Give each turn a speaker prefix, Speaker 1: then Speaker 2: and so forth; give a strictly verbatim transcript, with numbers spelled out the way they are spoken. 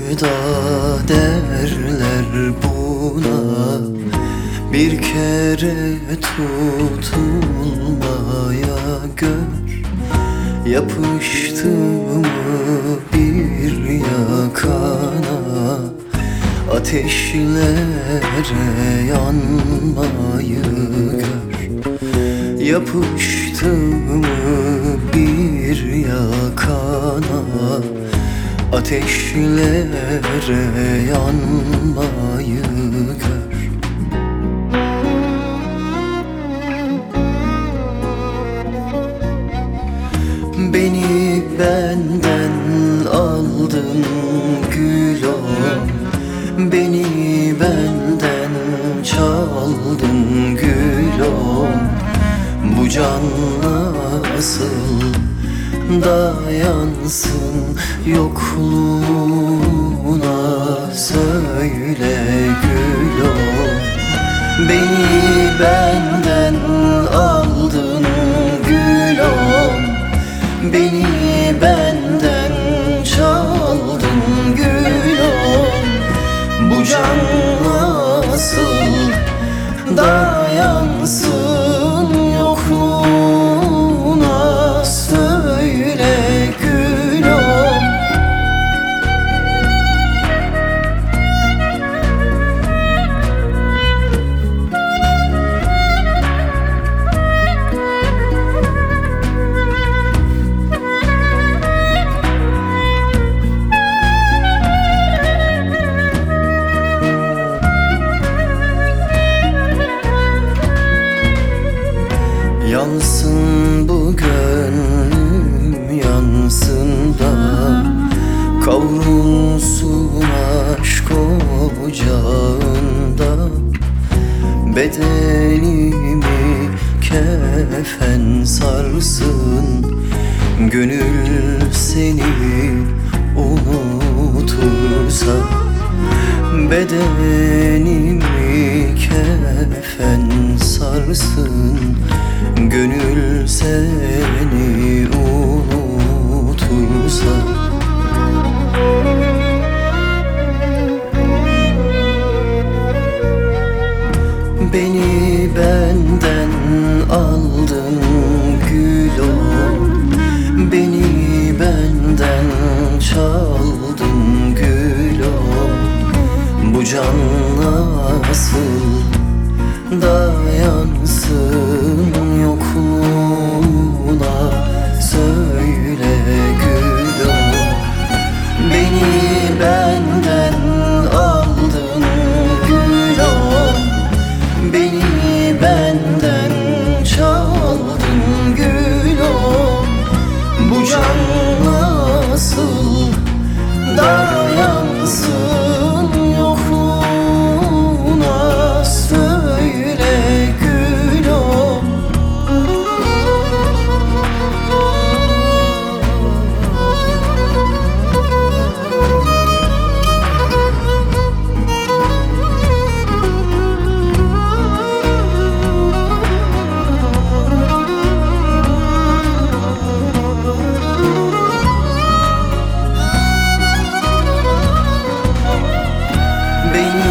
Speaker 1: sevda derler buna, bir kere tutulmaya gör. Yapıştı mı bir yakana, ateşlere yanmayı gör. Yapıştı mı bir yakana, ateşlere yanmayı gör. Beni benden aldın gülüm, beni benden çaldın gülüm. Bu can nasıl dayansın yokluğuna, söyle gülüm. Beni benden aldın gülüm, beni benden çaldın gülüm. Bu can nasıl dayansın yokluğuna, söyle gülüm. Yansın bu gönlüm, yansın da kavrulsun aşk ocağında. Bedenimi kefen sarsın, gönül seni unutursa. Bedenimi kefen sarsın, gönül seni unutursa. Beni benden aldın gülüm, beni benden çaldın gülüm. Bu can nasıl dayansın yokluğuna, söyle gülüm. Beni benden aldın gülüm, beni benden çaldın gülüm. Bu can nasıl dayansın yokluğuna, söyle gülüm. Beni